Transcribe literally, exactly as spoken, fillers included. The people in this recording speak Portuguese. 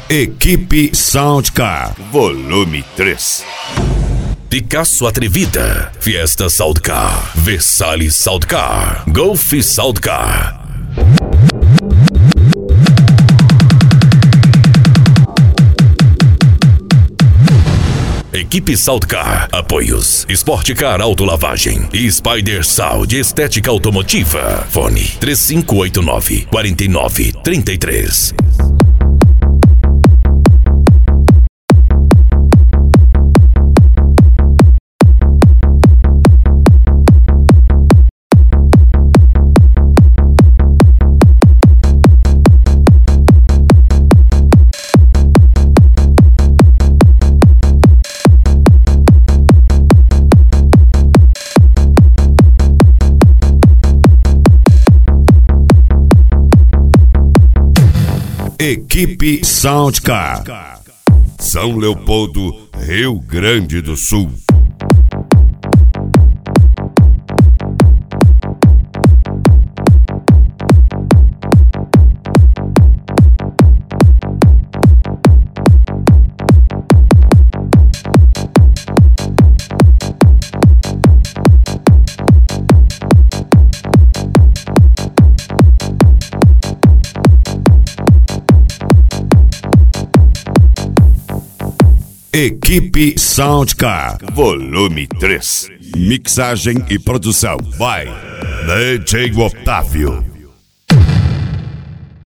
Equipe Soundcar, volume três. Picasso Atrevida, Fiesta Soundcar, Versalhes Soundcar, Golf Soundcar. Equipe Soundcar, apoios Sportcar Autolavagem e Spider Sound Estética Automotiva. Fone três cinco oito nove, quatro nove três três. Equipe Soundcar, São Leopoldo, Rio Grande do Sul. Equipe Soundcar, volume três. Mixagem e produção by D J Otávio.